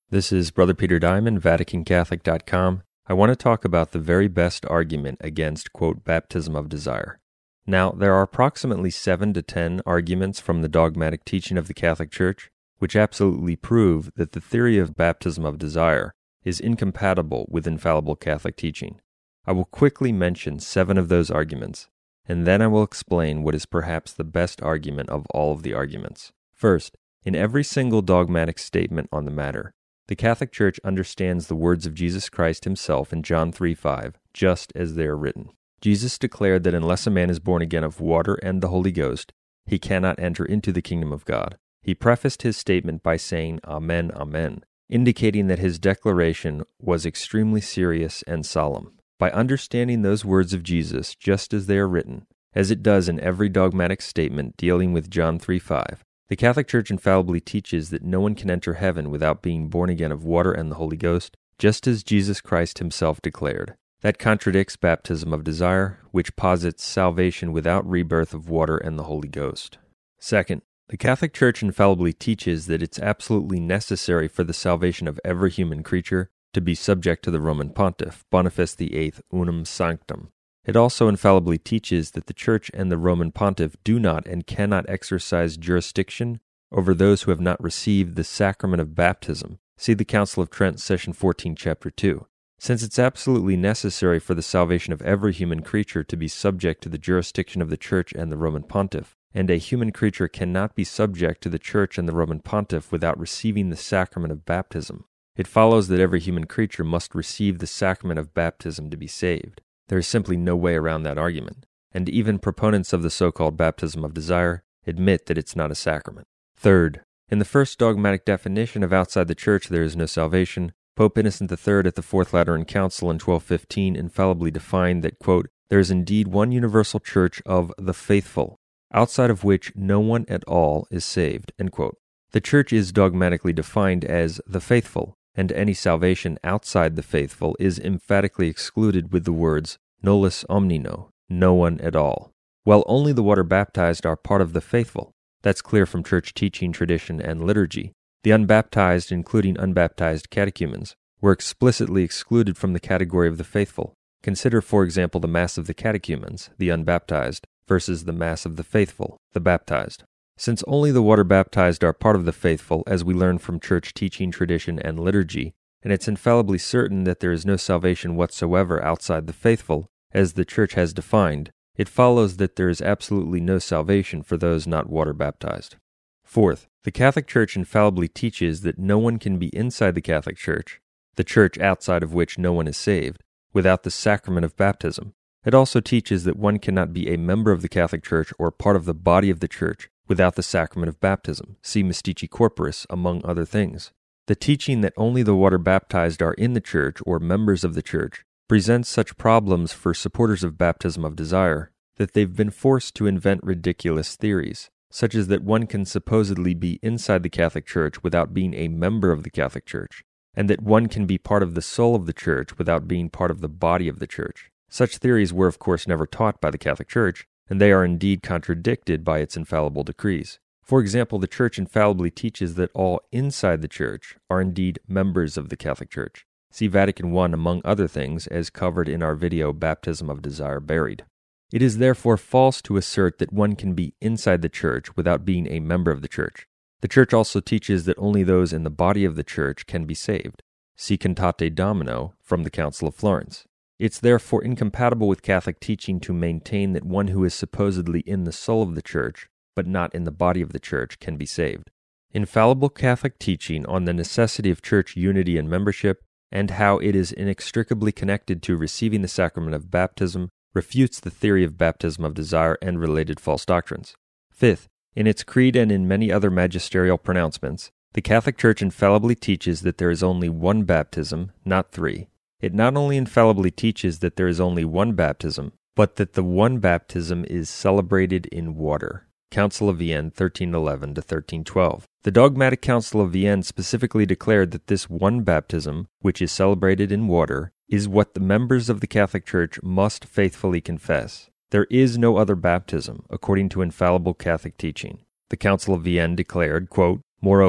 This is Brother Peter Diamond, VaticanCatholic.com. I want to talk about the very best argument against, quote, baptism of desire. Now, there are approximately 7 to 10 arguments from the dogmatic teaching of the Catholic Church, which absolutely prove that the theory of baptism of desire is incompatible with infallible Catholic teaching. I will quickly mention 7 of those arguments, and then I will explain what is perhaps the best argument of all of the arguments. First, in every single dogmatic statement on the matter, the Catholic Church understands the words of Jesus Christ himself in John 3:5, just as they are written. Jesus declared that unless a man is born again of water and the Holy Ghost, he cannot enter into the kingdom of God. He prefaced his statement by saying, Amen, Amen, indicating that his declaration was extremely serious and solemn. By understanding those words of Jesus just as they are written, as it does in every dogmatic statement dealing with John 3:5, the Catholic Church infallibly teaches that no one can enter heaven without being born again of water and the Holy Ghost, just as Jesus Christ himself declared. That contradicts baptism of desire, which posits salvation without rebirth of water and the Holy Ghost. Second, the Catholic Church infallibly teaches that it's absolutely necessary for the salvation of every human creature to be subject to the Roman Pontiff, Boniface VIII, Unum Sanctum. It also infallibly teaches that the Church and the Roman Pontiff do not and cannot exercise jurisdiction over those who have not received the sacrament of baptism. See the Council of Trent, Session 14, Chapter 2. Since it's absolutely necessary for the salvation of every human creature to be subject to the jurisdiction of the Church and the Roman Pontiff, and a human creature cannot be subject to the Church and the Roman Pontiff without receiving the sacrament of baptism, it follows that every human creature must receive the sacrament of baptism to be saved. There is simply no way around that argument, and even proponents of the so-called baptism of desire admit that it's not a sacrament. Third, in the first dogmatic definition of outside the Church there is no salvation, Pope Innocent III at the Fourth Lateran Council in 1215 infallibly defined that, quote, there is indeed one universal church of the faithful, outside of which no one at all is saved, end quote. The Church is dogmatically defined as the faithful, and any salvation outside the faithful is emphatically excluded with the words nollis omnino, no one at all. While only the water-baptized are part of the faithful, that's clear from Church teaching, tradition, and liturgy. The unbaptized, including unbaptized catechumens, were explicitly excluded from the category of the faithful. Consider, for example, the Mass of the catechumens, the unbaptized, versus the Mass of the faithful, the baptized. Since only the water-baptized are part of the faithful, as we learn from Church teaching, tradition, and liturgy, and it's infallibly certain that there is no salvation whatsoever outside the faithful, as the Church has defined, it follows that there is absolutely no salvation for those not water-baptized. Fourth, the Catholic Church infallibly teaches that no one can be inside the Catholic Church, the Church outside of which no one is saved, without the sacrament of baptism. It also teaches that one cannot be a member of the Catholic Church or part of the body of the Church without the sacrament of baptism, see Mystici Corporis, among other things. The teaching that only the water-baptized are in the Church or members of the Church presents such problems for supporters of baptism of desire that they've been forced to invent ridiculous theories, such as that one can supposedly be inside the Catholic Church without being a member of the Catholic Church, and that one can be part of the soul of the Church without being part of the body of the Church. Such theories were, of course, never taught by the Catholic Church, and they are indeed contradicted by its infallible decrees. For example, the Church infallibly teaches that all inside the Church are indeed members of the Catholic Church. See Vatican I, among other things, as covered in our video Baptism of Desire Buried. It is therefore false to assert that one can be inside the Church without being a member of the Church. The Church also teaches that only those in the body of the Church can be saved. See Cantate Domino from the Council of Florence. It's therefore incompatible with Catholic teaching to maintain that one who is supposedly in the soul of the Church, but not in the body of the Church, can be saved. Infallible Catholic teaching on the necessity of Church unity and membership, and how it is inextricably connected to receiving the sacrament of baptism, refutes the theory of baptism of desire and related false doctrines. Fifth, in its creed and in many other magisterial pronouncements, the Catholic Church infallibly teaches that there is only one baptism, not 3. It not only infallibly teaches that there is only one baptism, but that the one baptism is celebrated in water. Council of Vienne, 1311 to 1312. The dogmatic Council of Vienne specifically declared that this one baptism, which is celebrated in water, is what the members of the Catholic Church must faithfully confess. There is no other baptism, according to infallible Catholic teaching. The Council of Vienne declared, quote, moreover,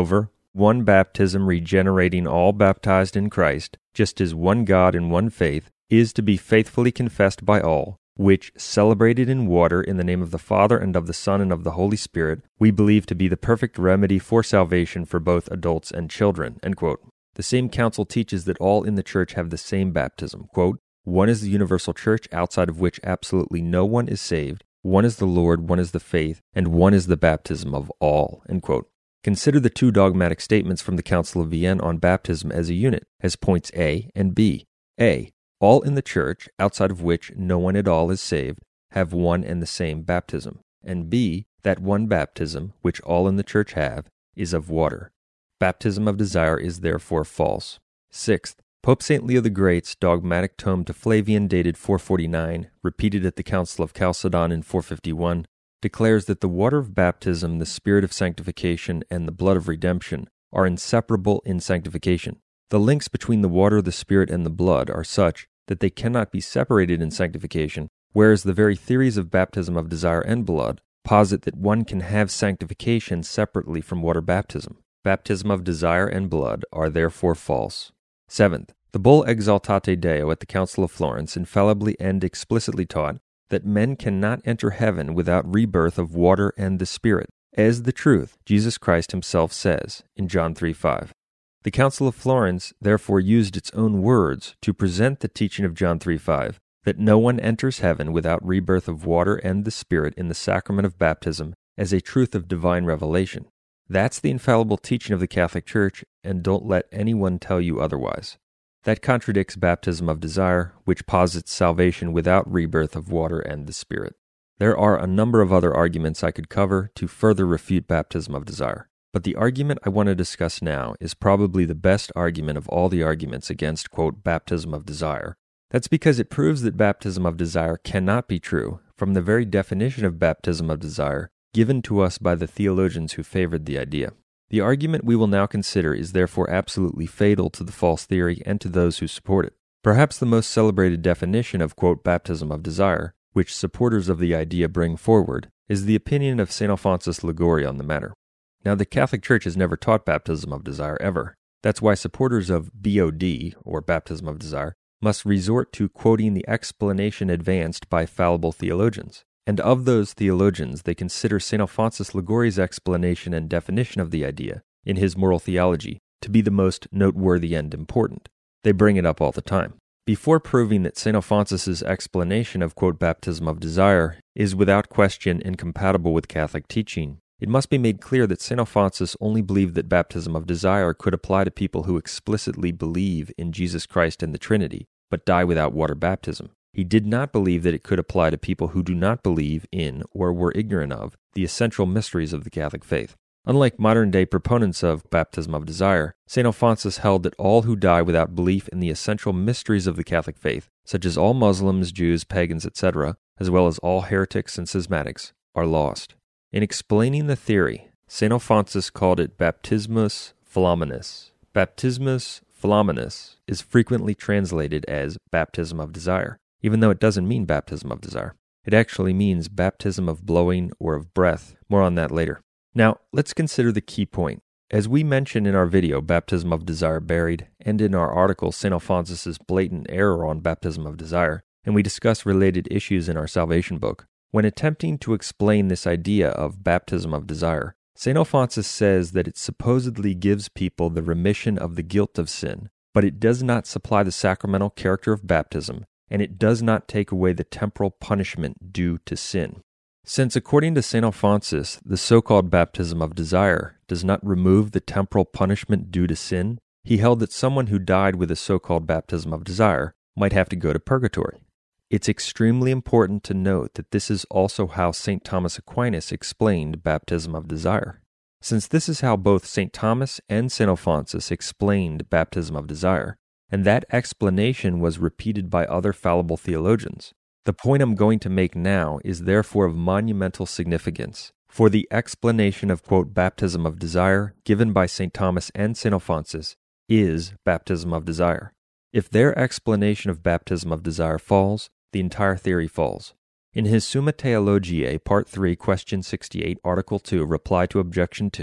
one baptism regenerating all baptized in Christ, just as one God and one faith, is to be faithfully confessed by all, which, celebrated in water in the name of the Father and of the Son and of the Holy Spirit, we believe to be the perfect remedy for salvation for both adults and children." End quote. The same council teaches that all in the church have the same baptism. Quote, "One is the universal church, outside of which absolutely no one is saved. One is the Lord, one is the faith, and one is the baptism of all." End quote. Consider the two dogmatic statements from the Council of Vienne on baptism as a unit, as points A and B. A. All in the church, outside of which no one at all is saved, have one and the same baptism. And B. That one baptism, which all in the church have, is of water. Baptism of desire is therefore false. Sixth, Pope St. Leo the Great's dogmatic tome to Flavian dated 449, repeated at the Council of Chalcedon in 451, declares that the water of baptism, the spirit of sanctification, and the blood of redemption are inseparable in sanctification. The links between the water, the spirit, and the blood are such that they cannot be separated in sanctification, whereas the very theories of baptism of desire and blood posit that one can have sanctification separately from water baptism. Baptism of desire and blood are therefore false. Seventh, the bull Exaltate Deo at the Council of Florence infallibly and explicitly taught that men cannot enter heaven without rebirth of water and the Spirit, as the truth Jesus Christ himself says in John 3:5. The Council of Florence therefore used its own words to present the teaching of John 3:5, that no one enters heaven without rebirth of water and the Spirit in the sacrament of baptism, as a truth of divine revelation. That's the infallible teaching of the Catholic Church, and don't let anyone tell you otherwise. That contradicts baptism of desire, which posits salvation without rebirth of water and the Spirit. There are a number of other arguments I could cover to further refute baptism of desire, but the argument I want to discuss now is probably the best argument of all the arguments against, quote, baptism of desire. That's because it proves that baptism of desire cannot be true from the very definition of baptism of desire given to us by the theologians who favored the idea. The argument we will now consider is therefore absolutely fatal to the false theory and to those who support it. Perhaps the most celebrated definition of, quote, baptism of desire, which supporters of the idea bring forward, is the opinion of St. Alphonsus Liguori on the matter. Now, the Catholic Church has never taught baptism of desire ever. That's why supporters of BOD, or baptism of desire, must resort to quoting the explanation advanced by fallible theologians. And of those theologians, they consider St. Alphonsus Liguori's explanation and definition of the idea, in his Moral Theology, to be the most noteworthy and important. They bring it up all the time. Before proving that St. Alphonsus's explanation of, quote, baptism of desire is without question incompatible with Catholic teaching, it must be made clear that St. Alphonsus only believed that baptism of desire could apply to people who explicitly believe in Jesus Christ and the Trinity, but die without water baptism. He did not believe that it could apply to people who do not believe in or were ignorant of the essential mysteries of the Catholic faith. Unlike modern-day proponents of baptism of desire, St. Alphonsus held that all who die without belief in the essential mysteries of the Catholic faith, such as all Muslims, Jews, pagans, etc., as well as all heretics and schismatics, are lost. In explaining the theory, St. Alphonsus called it baptismus flammanis. Baptismus flammanis is frequently translated as baptism of desire, even though it doesn't mean baptism of desire. It actually means baptism of blowing or of breath. More on that later. Now, let's consider the key point. As we mentioned in our video, Baptism of Desire Buried, and in our article, St. Alphonsus's Blatant Error on Baptism of Desire, and we discuss related issues in our Salvation book, when attempting to explain this idea of baptism of desire, St. Alphonsus says that it supposedly gives people the remission of the guilt of sin, but it does not supply the sacramental character of baptism, and it does not take away the temporal punishment due to sin. Since according to St. Alphonsus, the so-called baptism of desire does not remove the temporal punishment due to sin, he held that someone who died with a so-called baptism of desire might have to go to purgatory. It's extremely important to note that this is also how St. Thomas Aquinas explained baptism of desire. Since this is how both St. Thomas and St. Alphonsus explained baptism of desire, and that explanation was repeated by other fallible theologians, the point I'm going to make now is therefore of monumental significance, for the explanation of, quote, baptism of desire given by St. Thomas and St. Alphonsus is baptism of desire. If their explanation of baptism of desire falls, the entire theory falls. In his Summa Theologiae, Part 3, Question 68, Article 2, Reply to Objection 2,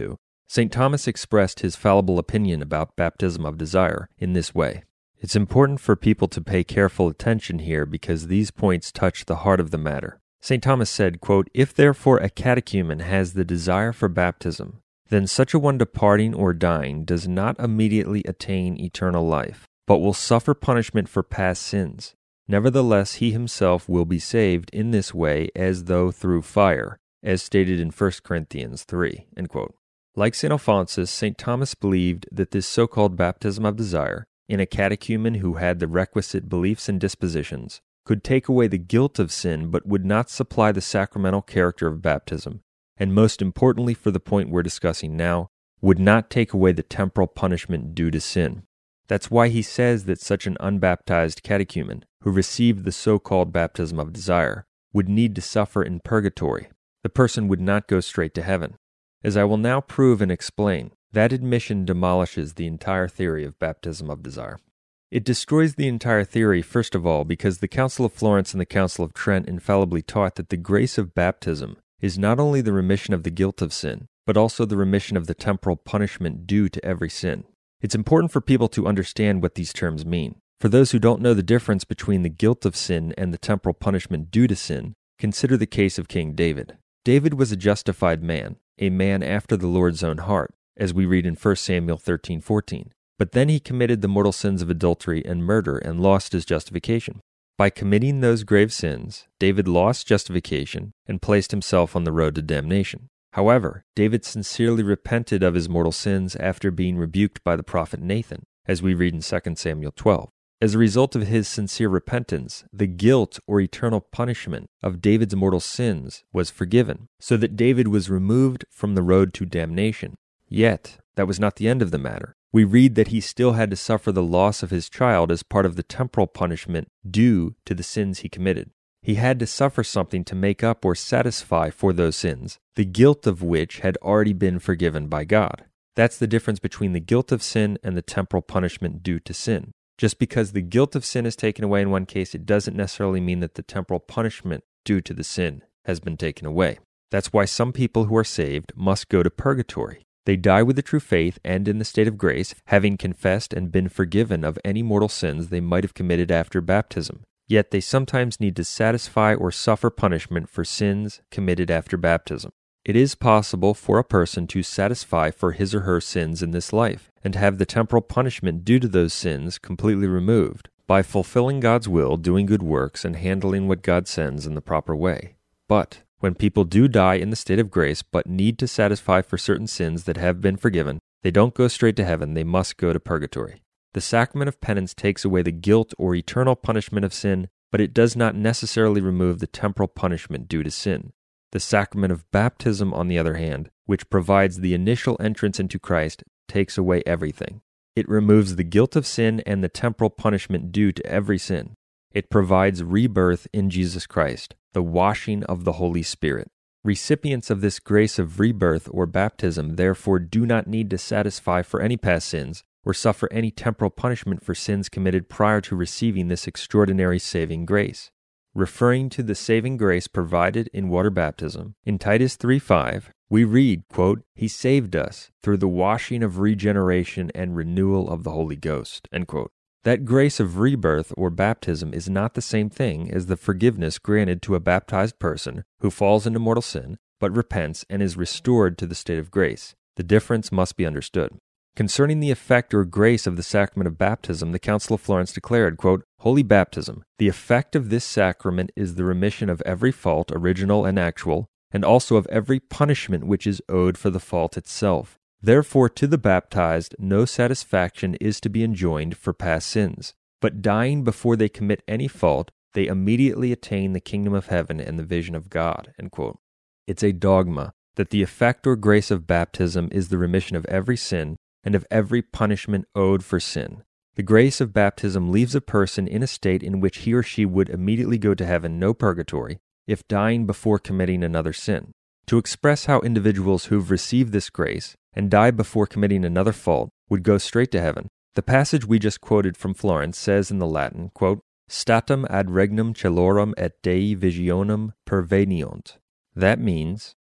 St. Thomas expressed his fallible opinion about baptism of desire in this way. It's important for people to pay careful attention here because these points touch the heart of the matter. St. Thomas said, quote, "If therefore a catechumen has the desire for baptism, then such a one departing or dying does not immediately attain eternal life, but will suffer punishment for past sins. Nevertheless, he himself will be saved in this way as though through fire, as stated in 1 Corinthians 3." End quote. Like St. Alphonsus, St. Thomas believed that this so-called baptism of desire, in a catechumen who had the requisite beliefs and dispositions, could take away the guilt of sin but would not supply the sacramental character of baptism, and most importantly for the point we're discussing now, would not take away the temporal punishment due to sin. That's why he says that such an unbaptized catechumen, who received the so-called baptism of desire, would need to suffer in purgatory. The person would not go straight to heaven. As I will now prove and explain, that admission demolishes the entire theory of baptism of desire. It destroys the entire theory, first of all, because the Council of Florence and the Council of Trent infallibly taught that the grace of baptism is not only the remission of the guilt of sin, but also the remission of the temporal punishment due to every sin. It's important for people to understand what these terms mean. For those who don't know the difference between the guilt of sin and the temporal punishment due to sin, consider the case of King David. David was a justified man, a man after the Lord's own heart, as we read in 1 Samuel 13:14. But then he committed the mortal sins of adultery and murder and lost his justification. By committing those grave sins, David lost justification and placed himself on the road to damnation. However, David sincerely repented of his mortal sins after being rebuked by the prophet Nathan, as we read in 2 Samuel 12. As a result of his sincere repentance, the guilt or eternal punishment of David's mortal sins was forgiven, so that David was removed from the road to damnation. Yet, that was not the end of the matter. We read that he still had to suffer the loss of his child as part of the temporal punishment due to the sins he committed. He had to suffer something to make up or satisfy for those sins, the guilt of which had already been forgiven by God. That's the difference between the guilt of sin and the temporal punishment due to sin. Just because the guilt of sin is taken away in one case, it doesn't necessarily mean that the temporal punishment due to the sin has been taken away. That's why some people who are saved must go to purgatory. They die with the true faith and in the state of grace, having confessed and been forgiven of any mortal sins they might have committed after baptism. Yet they sometimes need to satisfy or suffer punishment for sins committed after baptism. It is possible for a person to satisfy for his or her sins in this life and have the temporal punishment due to those sins completely removed by fulfilling God's will, doing good works, and handling what God sends in the proper way. But when people do die in the state of grace but need to satisfy for certain sins that have been forgiven, they don't go straight to heaven, they must go to purgatory. The sacrament of penance takes away the guilt or eternal punishment of sin, but it does not necessarily remove the temporal punishment due to sin. The sacrament of baptism, on the other hand, which provides the initial entrance into Christ, takes away everything. It removes the guilt of sin and the temporal punishment due to every sin. It provides rebirth in Jesus Christ, the washing of the Holy Spirit. Recipients of this grace of rebirth or baptism therefore do not need to satisfy for any past sins or suffer any temporal punishment for sins committed prior to receiving this extraordinary saving grace. Referring to the saving grace provided in water baptism, in Titus 3:5, we read, quote, "He saved us through the washing of regeneration and renewal of the Holy Ghost," end quote. That grace of rebirth or baptism is not the same thing as the forgiveness granted to a baptized person who falls into mortal sin, but repents and is restored to the state of grace. The difference must be understood. Concerning the effect or grace of the sacrament of baptism, the Council of Florence declared, quote, "Holy baptism, the effect of this sacrament is the remission of every fault, original and actual, and also of every punishment which is owed for the fault itself. Therefore, to the baptized, no satisfaction is to be enjoined for past sins, but dying before they commit any fault, they immediately attain the kingdom of heaven and the vision of God," end quote. It's a dogma that the effect or grace of baptism is the remission of every sin and of every punishment owed for sin. The grace of baptism leaves a person in a state in which he or she would immediately go to heaven, no purgatory, if dying before committing another sin. To express how individuals who've received this grace and die before committing another fault would go straight to heaven, the passage we just quoted from Florence says in the Latin, quote, "Statum ad regnum celorum et Dei visionem perveniunt." That means,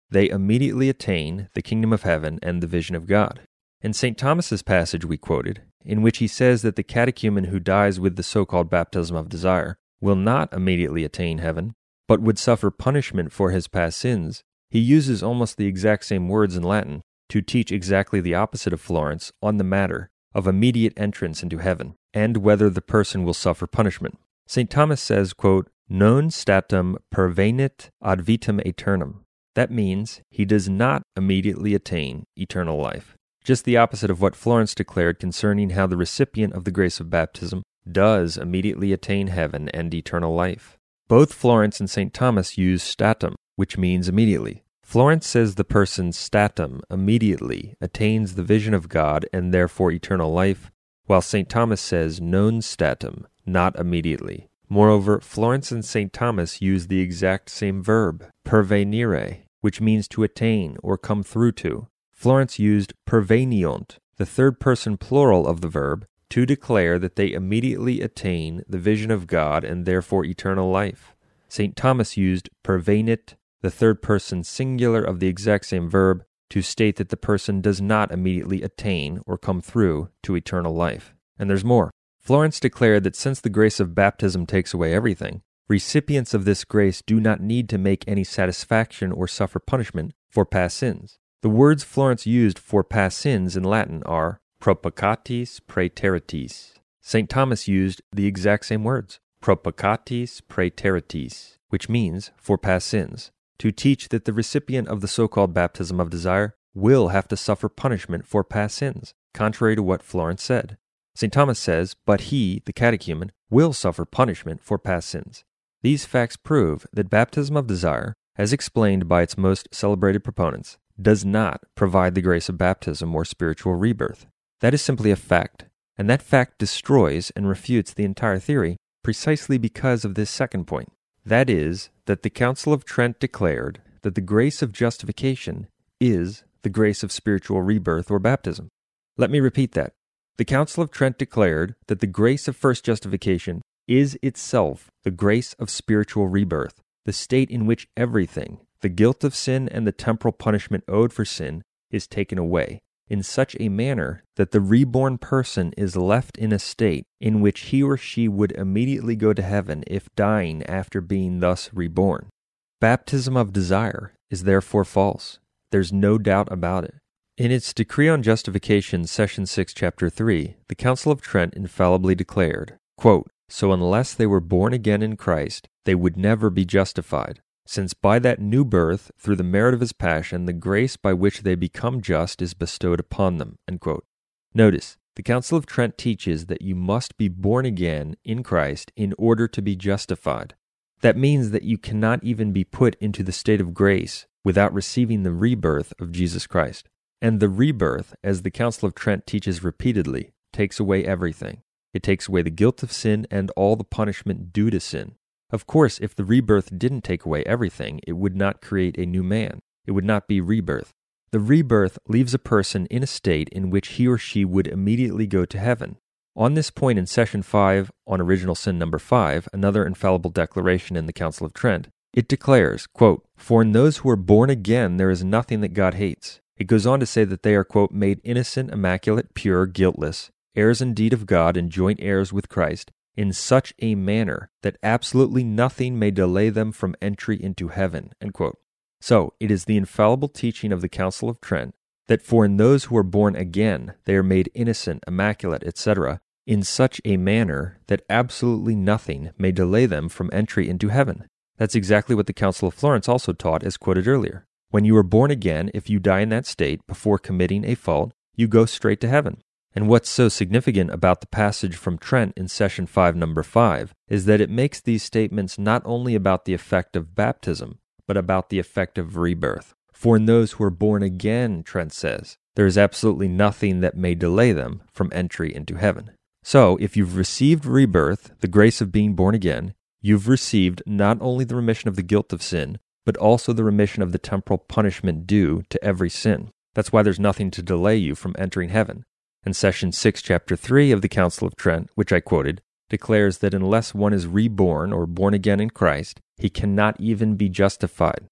they immediately attain the kingdom of heaven and the vision of God. In St. Thomas's passage we quoted, in which he says that the catechumen who dies with the so-called baptism of desire will not immediately attain heaven, but would suffer punishment for his past sins, he uses almost the exact same words in Latin to teach exactly the opposite of Florence on the matter of immediate entrance into heaven, and whether the person will suffer punishment. St. Thomas says, quote, non statum pervenit ad vitam aeternam. That means he does not immediately attain eternal life. Just the opposite of what Florence declared concerning how the recipient of the grace of baptism does immediately attain heaven and eternal life. Both Florence and St. Thomas use statum, which means immediately. Florence says the person statum immediately attains the vision of God and therefore eternal life, while St. Thomas says non statum, not immediately. Moreover, Florence and St. Thomas use the exact same verb, pervenire, which means to attain or come through to. Florence used perveniunt, the third person plural of the verb, to declare that they immediately attain the vision of God and therefore eternal life. St. Thomas used pervenit, the third person singular of the exact same verb, to state that the person does not immediately attain or come through to eternal life. And there's more. Florence declared that since the grace of baptism takes away everything, recipients of this grace do not need to make any satisfaction or suffer punishment for past sins. The words Florence used for past sins in Latin are propeccatis praeteritis. St. Thomas used the exact same words, propeccatis praeteritis, which means for past sins, to teach that the recipient of the so-called baptism of desire will have to suffer punishment for past sins, contrary to what Florence said. St. Thomas says, but he, the catechumen, will suffer punishment for past sins. These facts prove that baptism of desire, as explained by its most celebrated proponents, does not provide the grace of baptism or spiritual rebirth. That is simply a fact, and that fact destroys and refutes the entire theory precisely because of this second point. That is, that the Council of Trent declared that the grace of justification is the grace of spiritual rebirth or baptism. Let me repeat that. The Council of Trent declared that the grace of first justification is itself the grace of spiritual rebirth, the state in which everything, the guilt of sin and the temporal punishment owed for sin, is taken away, in such a manner that the reborn person is left in a state in which he or she would immediately go to heaven if dying after being thus reborn. Baptism of desire is therefore false. There's no doubt about it. In its Decree on Justification, Session 6, Chapter 3, the Council of Trent infallibly declared, quote, so unless they were born again in Christ, they would never be justified, since by that new birth, through the merit of his passion, the grace by which they become just is bestowed upon them. End quote. Notice, the Council of Trent teaches that you must be born again in Christ in order to be justified. That means that you cannot even be put into the state of grace without receiving the rebirth of Jesus Christ. And the rebirth, as the Council of Trent teaches repeatedly, takes away everything. It takes away the guilt of sin and all the punishment due to sin. Of course, if the rebirth didn't take away everything, it would not create a new man. It would not be rebirth. The rebirth leaves a person in a state in which he or she would immediately go to heaven. On this point in Session 5, on Original Sin number 5, another infallible declaration in the Council of Trent, it declares, quote, for in those who are born again there is nothing that God hates. It goes on to say that they are, quote, made innocent, immaculate, pure, guiltless, heirs indeed of God and joint heirs with Christ, in such a manner that absolutely nothing may delay them from entry into heaven. End quote. So, it is the infallible teaching of the Council of Trent that for in those who are born again, they are made innocent, immaculate, etc., in such a manner that absolutely nothing may delay them from entry into heaven. That's exactly what the Council of Florence also taught, as quoted earlier. When you are born again, if you die in that state before committing a fault, you go straight to heaven. And what's so significant about the passage from Trent in Session 5, number 5, is that it makes these statements not only about the effect of baptism, but about the effect of rebirth. For in those who are born again, Trent says, there is absolutely nothing that may delay them from entry into heaven. So, if you've received rebirth, the grace of being born again, you've received not only the remission of the guilt of sin, but also the remission of the temporal punishment due to every sin. That's why there's nothing to delay you from entering heaven. And Session 6, Chapter 3 of the Council of Trent, which I quoted, declares that unless one is reborn or born again in Christ, he cannot even be justified.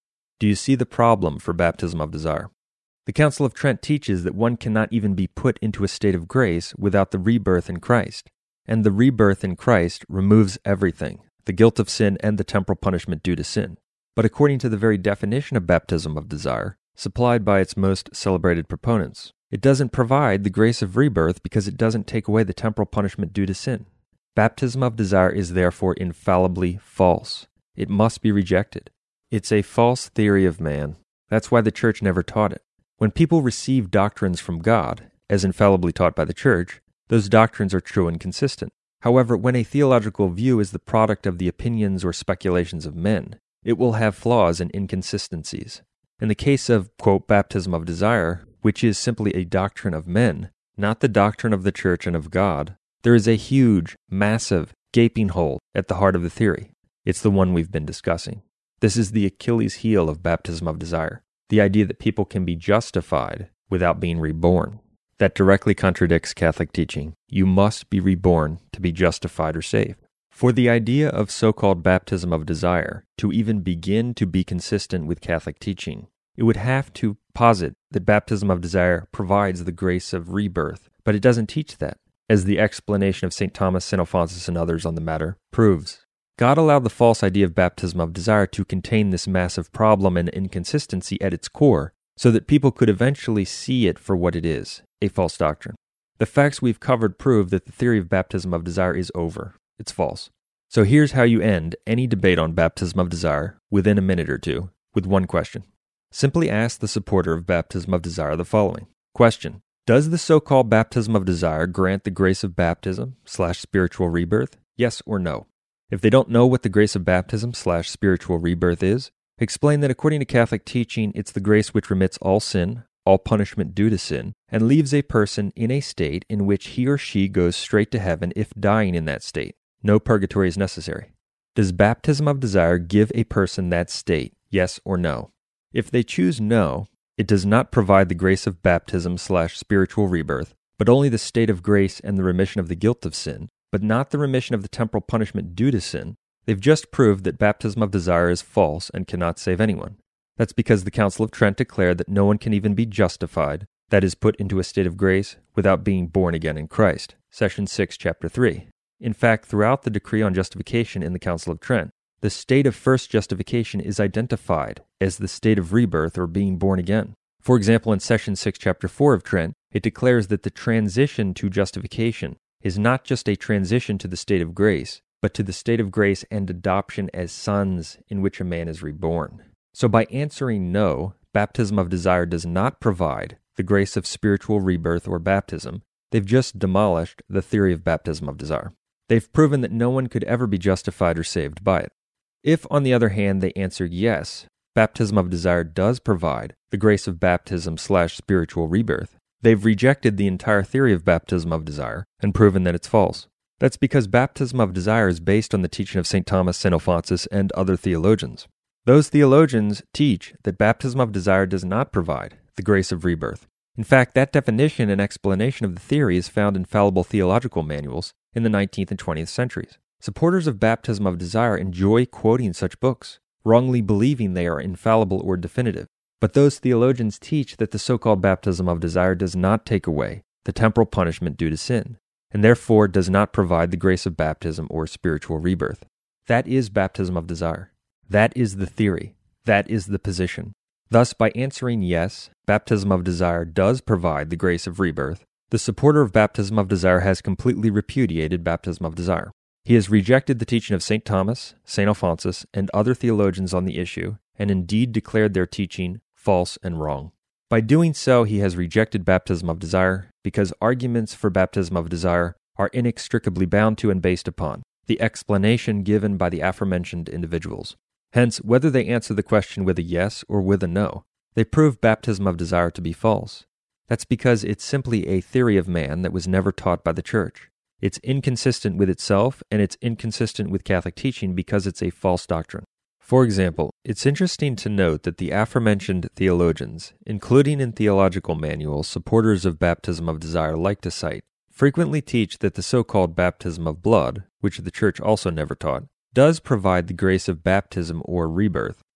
Do you see the problem for baptism of desire? The Council of Trent teaches that one cannot even be put into a state of grace without the rebirth in Christ, and the rebirth in Christ removes everything, the guilt of sin and the temporal punishment due to sin. But according to the very definition of baptism of desire, supplied by its most celebrated proponents, it doesn't provide the grace of rebirth because it doesn't take away the temporal punishment due to sin. Baptism of desire is therefore infallibly false. It must be rejected. It's a false theory of man. That's why the Church never taught it. When people receive doctrines from God, as infallibly taught by the Church, those doctrines are true and consistent. However, when a theological view is the product of the opinions or speculations of men, it will have flaws and inconsistencies. In the case of, quote, baptism of desire, which is simply a doctrine of men, not the doctrine of the Church and of God, there is a huge, massive, gaping hole at the heart of the theory. It's the one we've been discussing. This is the Achilles heel of baptism of desire, the idea that people can be justified without being reborn. That directly contradicts Catholic teaching. You must be reborn to be justified or saved. For the idea of so-called baptism of desire to even begin to be consistent with Catholic teaching, it would have to posit that baptism of desire provides the grace of rebirth, but it doesn't teach that, as the explanation of St. Thomas, St. Alphonsus, and others on the matter proves. God allowed the false idea of baptism of desire to contain this massive problem and inconsistency at its core, so that people could eventually see it for what it is, a false doctrine. The facts we've covered prove that the theory of baptism of desire is over. It's false. So here's how you end any debate on baptism of desire within a minute or two with one question. Simply ask the supporter of baptism of desire the following. Question: does the so-called baptism of desire grant the grace of baptism/spiritual rebirth? Yes or no? If they don't know what the grace of baptism/spiritual rebirth is, explain that according to Catholic teaching, it's the grace which remits all sin, all punishment due to sin, and leaves a person in a state in which he or she goes straight to heaven if dying in that state. No purgatory is necessary. Does baptism of desire give a person that state? Yes or no? If they choose no, it does not provide the grace of baptism/spiritual rebirth, but only the state of grace and the remission of the guilt of sin, but not the remission of the temporal punishment due to sin. They've just proved that baptism of desire is false and cannot save anyone. That's because the Council of Trent declared that no one can even be justified, that is, put into a state of grace, without being born again in Christ. Section 6, Chapter 3. In fact, throughout the decree on justification in the Council of Trent, the state of first justification is identified as the state of rebirth or being born again. For example, in Section 6, Chapter 4 of Trent, it declares that the transition to justification is not just a transition to the state of grace, but to the state of grace and adoption as sons in which a man is reborn. So by answering no, baptism of desire does not provide the grace of spiritual rebirth or baptism, they've just demolished the theory of baptism of desire. They've proven that no one could ever be justified or saved by it. If, on the other hand, they answer yes, baptism of desire does provide the grace of baptism/spiritual rebirth, they've rejected the entire theory of baptism of desire and proven that it's false. That's because baptism of desire is based on the teaching of St. Thomas, St. Alphonsus, and other theologians. Those theologians teach that baptism of desire does not provide the grace of rebirth. In fact, that definition and explanation of the theory is found in fallible theological manuals in the 19th and 20th centuries. Supporters of baptism of desire enjoy quoting such books, wrongly believing they are infallible or definitive. But those theologians teach that the so-called baptism of desire does not take away the temporal punishment due to sin, and therefore does not provide the grace of baptism or spiritual rebirth. That is baptism of desire. That is the theory. That is the position. Thus, by answering yes, baptism of desire does provide the grace of rebirth, the supporter of baptism of desire has completely repudiated baptism of desire. He has rejected the teaching of St. Thomas, St. Alphonsus, and other theologians on the issue, and indeed declared their teaching false and wrong. By doing so, he has rejected baptism of desire, because arguments for baptism of desire are inextricably bound to and based upon the explanation given by the aforementioned individuals. Hence, whether they answer the question with a yes or with a no, they prove baptism of desire to be false. That's because it's simply a theory of man that was never taught by the Church. It's inconsistent with itself, and it's inconsistent with Catholic teaching because it's a false doctrine. For example, it's interesting to note that the aforementioned theologians, including in theological manuals supporters of baptism of desire like to cite, frequently teach that the so-called baptism of blood, which the Church also never taught, does provide the grace of baptism or rebirth,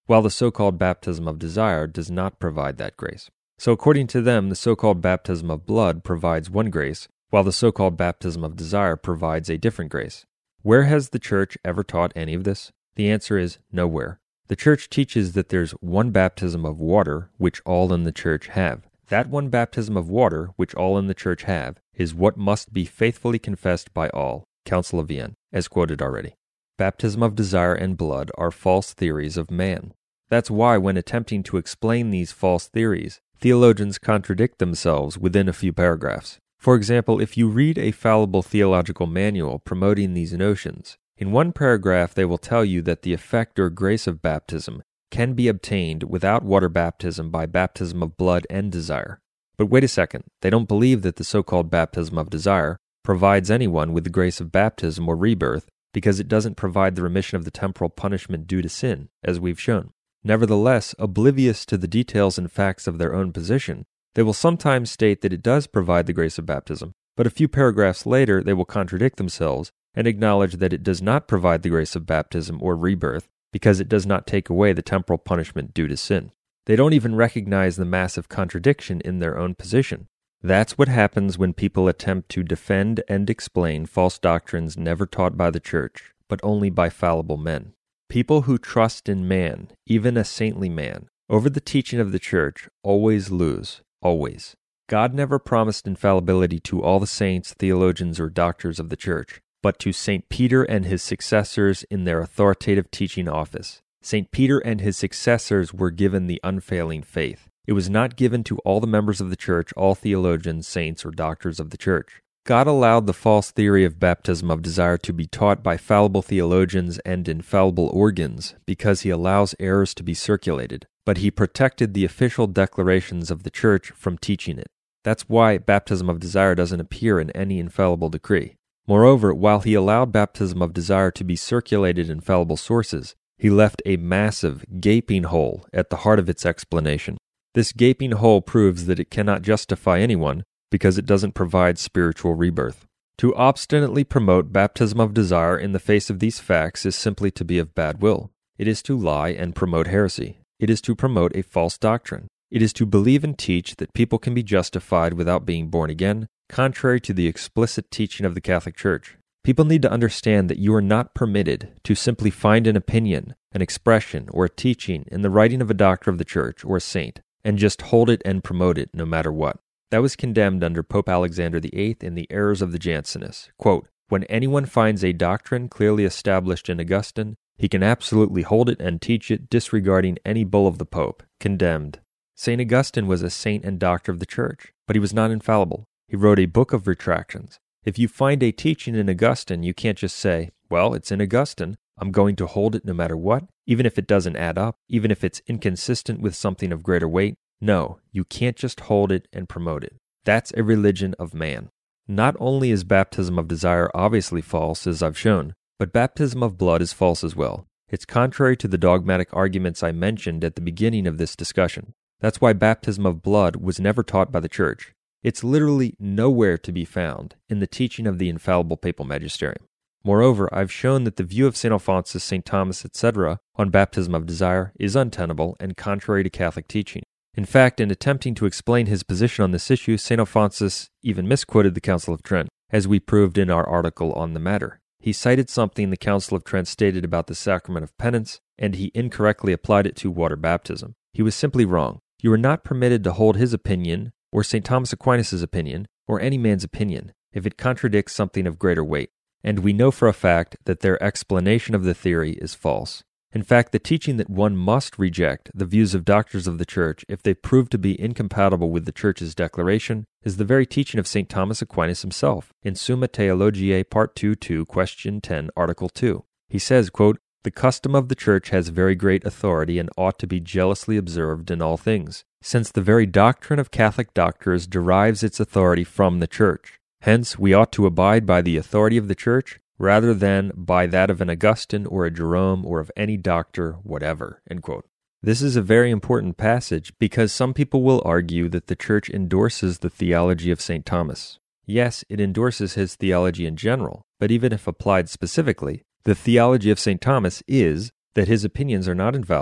while the so-called baptism of desire does not provide that grace. So according to them, the so-called baptism of blood provides one grace, while the so-called baptism of desire provides a different grace. Where has the church ever taught any of this? The answer is nowhere. The church teaches that there's one baptism of water, which all in the church have. That one baptism of water, which all in the church have, is what must be faithfully confessed by all, Council of Vienne, as quoted already. Baptism of desire and blood are false theories of man. That's why when attempting to explain these false theories, theologians contradict themselves within a few paragraphs. For example, if you read a fallible theological manual promoting these notions, in one paragraph they will tell you that the effect or grace of baptism can be obtained without water baptism by baptism of blood and desire. But wait a second, they don't believe that the so-called baptism of desire provides anyone with the grace of baptism or rebirth because it doesn't provide the remission of the temporal punishment due to sin, as we've shown. Nevertheless, oblivious to the details and facts of their own position, they will sometimes state that it does provide the grace of baptism, but a few paragraphs later they will contradict themselves and acknowledge that it does not provide the grace of baptism or rebirth because it does not take away the temporal punishment due to sin. They don't even recognize the massive contradiction in their own position. That's what happens when people attempt to defend and explain false doctrines never taught by the church, but only by fallible men. People who trust in man, even a saintly man, over the teaching of the church always lose, always. God never promised infallibility to all the saints, theologians, or doctors of the church, but to St. Peter and his successors in their authoritative teaching office. St. Peter and his successors were given the unfailing faith. It was not given to all the members of the church, all theologians, saints, or doctors of the church. God allowed the false theory of baptism of desire to be taught by fallible theologians and infallible organs because he allows errors to be circulated, but he protected the official declarations of the church from teaching it. That's why baptism of desire doesn't appear in any infallible decree. Moreover, while he allowed baptism of desire to be circulated in fallible sources, he left a massive, gaping hole at the heart of its explanation. This gaping hole proves that it cannot justify anyone because it doesn't provide spiritual rebirth. To obstinately promote baptism of desire in the face of these facts is simply to be of bad will. It is to lie and promote heresy. It is to promote a false doctrine. It is to believe and teach that people can be justified without being born again, contrary to the explicit teaching of the Catholic Church. People need to understand that you are not permitted to simply find an opinion, an expression, or a teaching in the writing of a doctor of the Church or a saint, and just hold it and promote it no matter what. That was condemned under Pope Alexander VIII in the Errors of the Jansenists. Quote, "When anyone finds a doctrine clearly established in Augustine, he can absolutely hold it and teach it, disregarding any bull of the Pope." Condemned. St. Augustine was a saint and doctor of the Church, but he was not infallible. He wrote a book of retractions. If you find a teaching in Augustine, you can't just say, well, it's in Augustine, I'm going to hold it no matter what, even if it doesn't add up, even if it's inconsistent with something of greater weight. No, you can't just hold it and promote it. That's a religion of man. Not only is baptism of desire obviously false, as I've shown, but baptism of blood is false as well. It's contrary to the dogmatic arguments I mentioned at the beginning of this discussion. That's why baptism of blood was never taught by the Church. It's literally nowhere to be found in the teaching of the infallible papal magisterium. Moreover, I've shown that the view of St. Alphonsus, St. Thomas, etc. on baptism of desire is untenable and contrary to Catholic teaching. In fact, in attempting to explain his position on this issue, St. Alphonsus even misquoted the Council of Trent, as we proved in our article on the matter. He cited something the Council of Trent stated about the sacrament of penance, and he incorrectly applied it to water baptism. He was simply wrong. You are not permitted to hold his opinion, or St. Thomas Aquinas' opinion, or any man's opinion, if it contradicts something of greater weight. And we know for a fact that their explanation of the theory is false. In fact, the teaching that one must reject the views of doctors of the Church if they prove to be incompatible with the Church's declaration is the very teaching of St. Thomas Aquinas himself in Summa Theologiae Part 2, Question 10, Article 2. He says, quote, "The custom of the Church has very great authority and ought to be jealously observed in all things, since the very doctrine of Catholic doctors derives its authority from the Church. Hence, we ought to abide by the authority of the Church rather than by that of an Augustine or a Jerome or of any doctor whatever." End quote. This is a very important passage because some people will argue that the Church endorses the theology of St. Thomas. Yes, it endorses his theology in general, but even if applied specifically, the theology of St. Thomas is that his opinions are not infallible,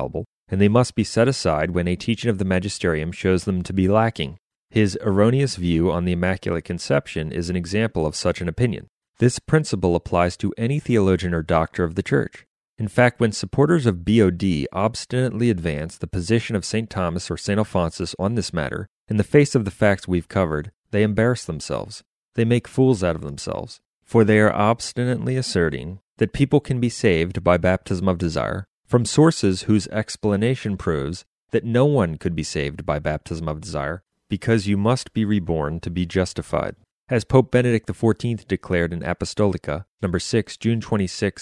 and they must be set aside when a teaching of the magisterium shows them to be lacking. His erroneous view on the Immaculate Conception is an example of such an opinion. This principle applies to any theologian or doctor of the Church. In fact, when supporters of BOD obstinately advance the position of St. Thomas or St. Alphonsus on this matter, in the face of the facts we've covered, they embarrass themselves. They make fools out of themselves, for they are obstinately asserting that people can be saved by baptism of desire from sources whose explanation proves that no one could be saved by baptism of desire because you must be reborn to be justified. As Pope Benedict XIV declared in Apostolica, No. 6, June 26,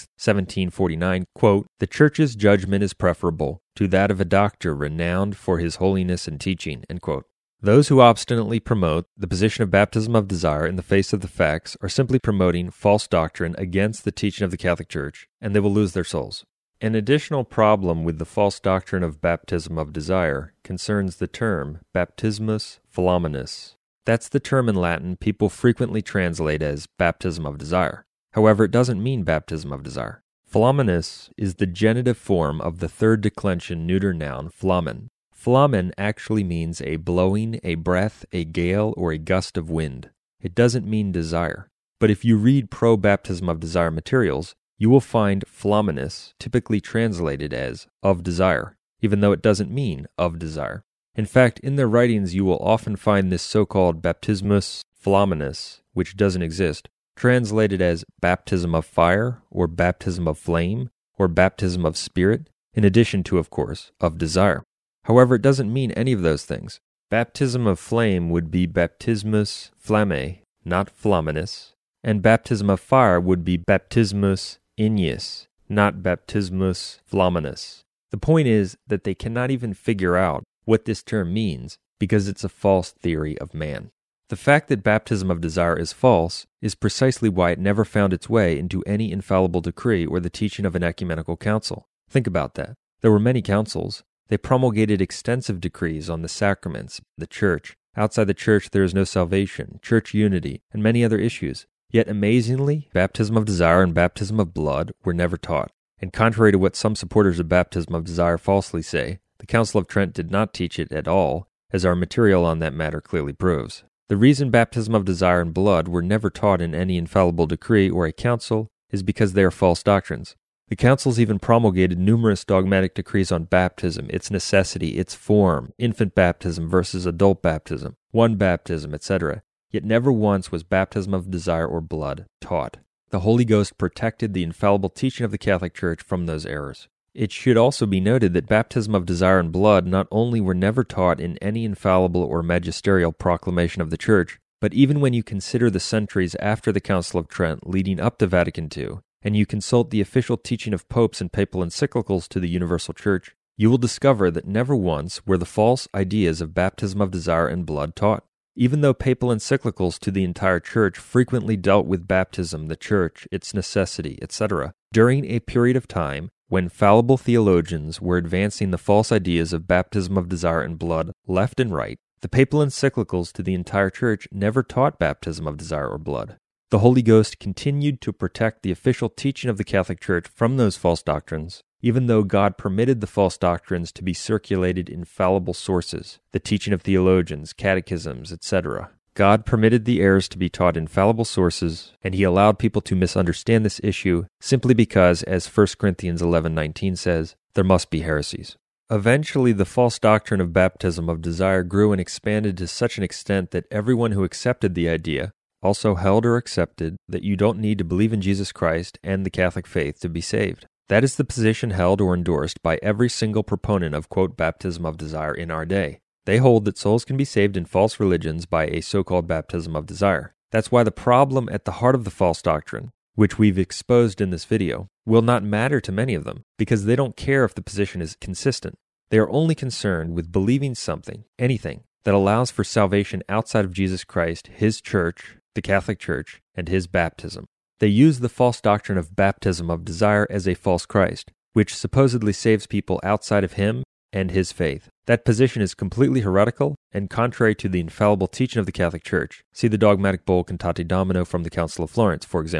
1749, quote, "The Church's judgment is preferable to that of a doctor renowned for his holiness and teaching," end quote. Those who obstinately promote the position of baptism of desire in the face of the facts are simply promoting false doctrine against the teaching of the Catholic Church, and they will lose their souls. An additional problem with the false doctrine of baptism of desire concerns the term baptismus flammanis. That's the term in Latin people frequently translate as baptism of desire. However, it doesn't mean baptism of desire. Flammanis is the genitive form of the third declension neuter noun flammen. Flammen actually means a blowing, a breath, a gale, or a gust of wind. It doesn't mean desire. But if you read pro-baptism of desire materials, you will find flammanis typically translated as of desire, even though it doesn't mean of desire. In fact, in their writings you will often find this so-called baptismus flammanis, which doesn't exist, translated as baptism of fire, or baptism of flame, or baptism of spirit, in addition to, of course, of desire. However, it doesn't mean any of those things. Baptism of flame would be baptismus flammae, not flammanis, and baptism of fire would be baptismus ignis, not baptismus flammanis. The point is that they cannot even figure out what this term means because it's a false theory of man. The fact that baptism of desire is false is precisely why it never found its way into any infallible decree or the teaching of an ecumenical council. Think about that. There were many councils. They promulgated extensive decrees on the sacraments, the Church. Outside the Church there is no salvation, church unity, and many other issues. Yet amazingly, baptism of desire and baptism of blood were never taught. And contrary to what some supporters of baptism of desire falsely say, the Council of Trent did not teach it at all, as our material on that matter clearly proves. The reason baptism of desire and blood were never taught in any infallible decree or a council is because they are false doctrines. The councils even promulgated numerous dogmatic decrees on baptism, its necessity, its form, infant baptism versus adult baptism, one baptism, etc. Yet never once was baptism of desire or blood taught. The Holy Ghost protected the infallible teaching of the Catholic Church from those errors. It should also be noted that baptism of desire and blood not only were never taught in any infallible or magisterial proclamation of the Church, but even when you consider the centuries after the Council of Trent leading up to Vatican II, and you consult the official teaching of popes and papal encyclicals to the Universal Church, you will discover that never once were the false ideas of baptism of desire and blood taught. Even though papal encyclicals to the entire Church frequently dealt with baptism, the Church, its necessity, etc., during a period of time when fallible theologians were advancing the false ideas of baptism of desire and blood left and right, the papal encyclicals to the entire Church never taught baptism of desire or blood. The Holy Ghost continued to protect the official teaching of the Catholic Church from those false doctrines, even though God permitted the false doctrines to be circulated in fallible sources, the teaching of theologians, catechisms, etc. God permitted the errors to be taught in fallible sources, and He allowed people to misunderstand this issue simply because, as 1 Corinthians 11:19 says, there must be heresies. Eventually, the false doctrine of baptism of desire grew and expanded to such an extent that everyone who accepted the idea also held or accepted that you don't need to believe in Jesus Christ and the Catholic faith to be saved. That is the position held or endorsed by every single proponent of, quote, baptism of desire in our day. They hold that souls can be saved in false religions by a so-called baptism of desire. That's why the problem at the heart of the false doctrine, which we've exposed in this video, will not matter to many of them, because they don't care if the position is consistent. They are only concerned with believing something, anything, that allows for salvation outside of Jesus Christ, His Church, the Catholic Church, and His baptism. They use the false doctrine of baptism of desire as a false Christ, which supposedly saves people outside of Him and His faith. That position is completely heretical and contrary to the infallible teaching of the Catholic Church. See the dogmatic bull Cantate Domino from the Council of Florence, for example.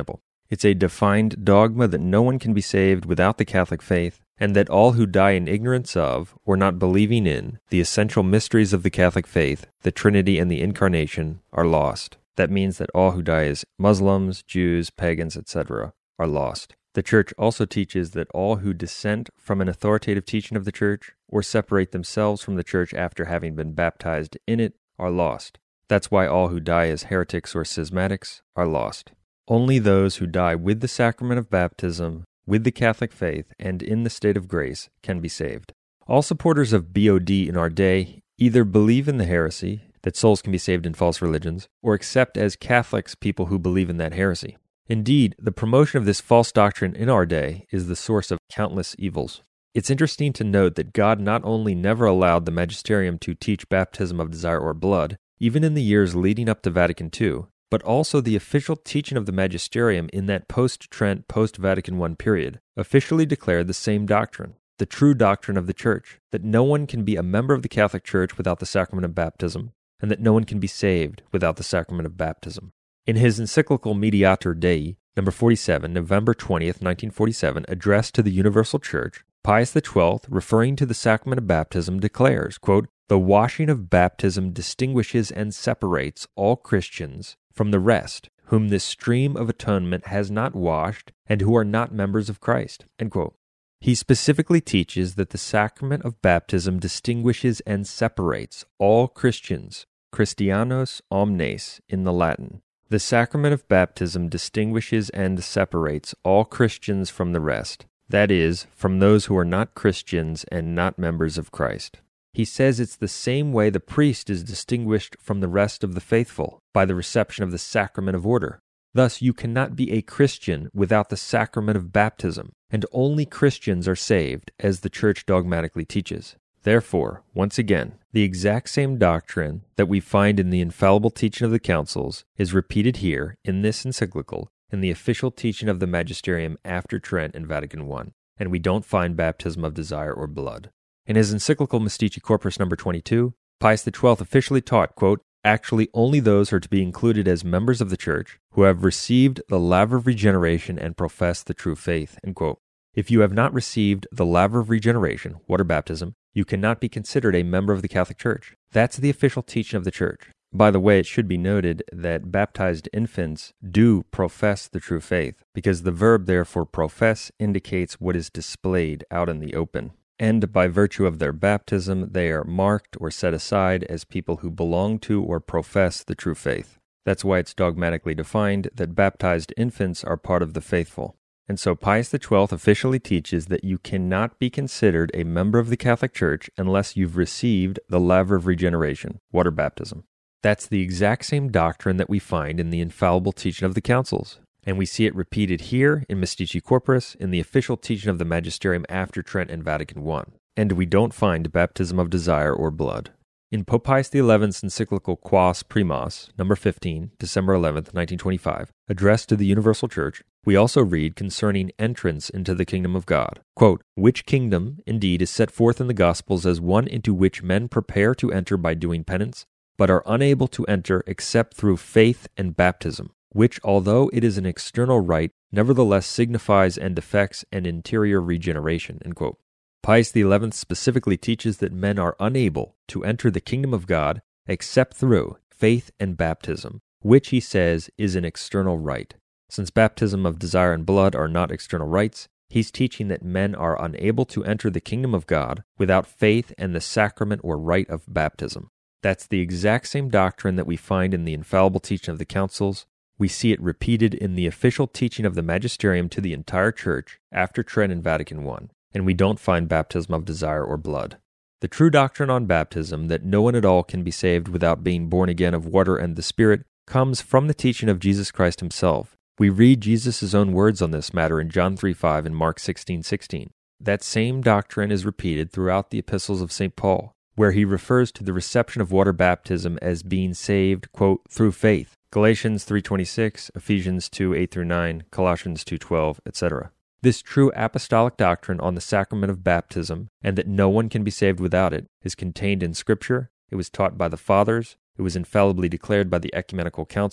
It's a defined dogma that no one can be saved without the Catholic faith, and that all who die in ignorance of, or not believing in, the essential mysteries of the Catholic faith, the Trinity and the Incarnation, are lost. That means that all who die as Muslims, Jews, pagans, etc., are lost. The Church also teaches that all who dissent from an authoritative teaching of the Church, or separate themselves from the Church after having been baptized in it, are lost. That's why all who die as heretics or schismatics are lost. Only those who die with the sacrament of baptism, with the Catholic faith, and in the state of grace can be saved. All supporters of BOD in our day either believe in the heresy, that souls can be saved in false religions, or accept as Catholics people who believe in that heresy. Indeed, the promotion of this false doctrine in our day is the source of countless evils. It's interesting to note that God not only never allowed the magisterium to teach baptism of desire or blood, even in the years leading up to Vatican II, but also the official teaching of the magisterium in that post-Trent, post-Vatican I period officially declared the same doctrine, the true doctrine of the Church, that no one can be a member of the Catholic Church without the sacrament of baptism, and that no one can be saved without the sacrament of baptism. In his encyclical Mediator Dei, number 47, November 20th, 1947, addressed to the Universal Church, Pius XII, referring to the sacrament of baptism, declares, quote, "The washing of baptism distinguishes and separates all Christians from the rest, whom this stream of atonement has not washed and who are not members of Christ." End quote. He specifically teaches that the sacrament of baptism distinguishes and separates all Christians, Christianos omnes in the Latin. The sacrament of baptism distinguishes and separates all Christians from the rest, that is, from those who are not Christians and not members of Christ. He says it's the same way the priest is distinguished from the rest of the faithful, by the reception of the sacrament of order. Thus, you cannot be a Christian without the sacrament of baptism, and only Christians are saved, as the Church dogmatically teaches. Therefore, once again, the exact same doctrine that we find in the infallible teaching of the councils is repeated here, in this encyclical, in the official teaching of the magisterium after Trent and Vatican I, and we don't find baptism of desire or blood. In his encyclical Mystici Corporis number 22, Pius XII officially taught, quote, "Actually, only those are to be included as members of the Church who have received the laver of regeneration and profess the true faith." End quote. If you have not received the laver of regeneration, water baptism, you cannot be considered a member of the Catholic Church. That's the official teaching of the Church. By the way, it should be noted that baptized infants do profess the true faith, because the verb there for profess indicates what is displayed out in the open. And by virtue of their baptism, they are marked or set aside as people who belong to or profess the true faith. That's why it's dogmatically defined that baptized infants are part of the faithful. And so Pius XII officially teaches that you cannot be considered a member of the Catholic Church unless you've received the laver of regeneration, water baptism. That's the exact same doctrine that we find in the infallible teaching of the councils. And we see it repeated here in Mystici Corporis in the official teaching of the magisterium after Trent and Vatican I. And we don't find baptism of desire or blood. In Pope Pius XI's encyclical Quas Primas, number 15, December 11th, 1925, addressed to the Universal Church, we also read concerning entrance into the kingdom of God, quote, "Which kingdom, indeed, is set forth in the Gospels as one into which men prepare to enter by doing penance, but are unable to enter except through faith and baptism, which, although it is an external rite, nevertheless signifies and effects an interior regeneration." End quote. Pius XI specifically teaches that men are unable to enter the kingdom of God except through faith and baptism, which he says is an external rite. Since baptism of desire and blood are not external rites, he's teaching that men are unable to enter the kingdom of God without faith and the sacrament or rite of baptism. That's the exact same doctrine that we find in the infallible teaching of the councils. We see it repeated in the official teaching of the magisterium to the entire Church after Trent and Vatican I, and we don't find baptism of desire or blood. The true doctrine on baptism, that no one at all can be saved without being born again of water and the Spirit, comes from the teaching of Jesus Christ himself. We read Jesus' own words on this matter in John 3:5 and Mark 16:16. That same doctrine is repeated throughout the epistles of St. Paul, where he refers to the reception of water baptism as being saved, quote, "through faith." Galatians 3:26, Ephesians 2:8-9, Colossians 2:12, etc. This true apostolic doctrine on the sacrament of baptism, and that no one can be saved without it, is contained in Scripture, it was taught by the Fathers, it was infallibly declared by the ecumenical councils,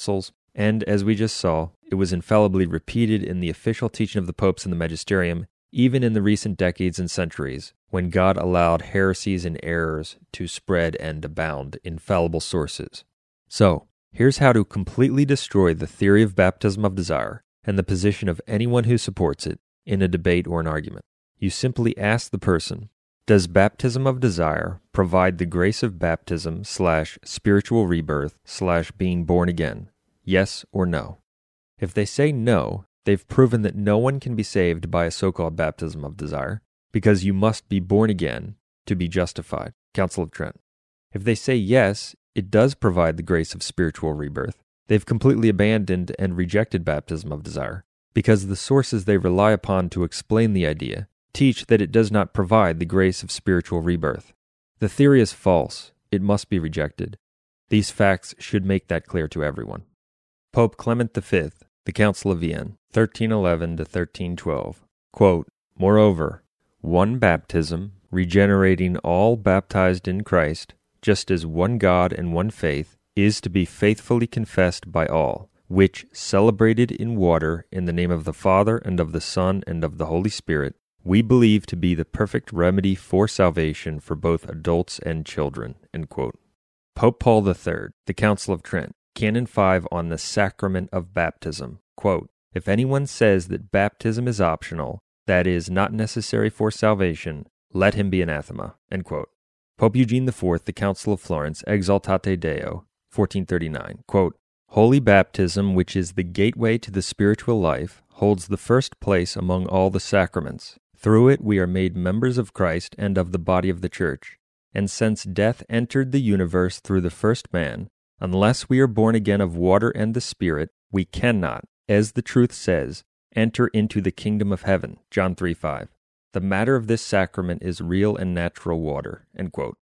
And as we just saw, it was infallibly repeated in the official teaching of the popes in the magisterium, even in the recent decades and centuries, when God allowed heresies and errors to spread and abound in fallible sources. So, here's how to completely destroy the theory of baptism of desire and the position of anyone who supports it in a debate or an argument. You simply ask the person, does baptism of desire provide the grace of baptism / spiritual rebirth / being born again? Yes or no? If they say no, they've proven that no one can be saved by a so-called baptism of desire, because you must be born again to be justified. Council of Trent. If they say yes, it does provide the grace of spiritual rebirth, they've completely abandoned and rejected baptism of desire, because the sources they rely upon to explain the idea teach that it does not provide the grace of spiritual rebirth. The theory is false. It must be rejected. These facts should make that clear to everyone. Pope Clement V, the Council of Vienne, 1311 to 1312, quote, "Moreover, one baptism, regenerating all baptized in Christ, just as one God and one faith, is to be faithfully confessed by all, which, celebrated in water in the name of the Father and of the Son and of the Holy Spirit, we believe to be the perfect remedy for salvation for both adults and children." End quote. Pope Paul III, the Council of Trent, Canon 5 on the Sacrament of Baptism, quote, "If anyone says that baptism is optional, that is, not necessary for salvation, let him be anathema." End quote. Pope Eugene IV, the Council of Florence, Exsultate Deo, 1439, quote, "Holy baptism, which is the gateway to the spiritual life, holds the first place among all the sacraments. Through it we are made members of Christ and of the body of the Church. And since death entered the universe through the first man, unless we are born again of water and the Spirit, we cannot, as the truth says, enter into the kingdom of heaven." John 3:5. "The matter of this sacrament is real and natural water." End quote.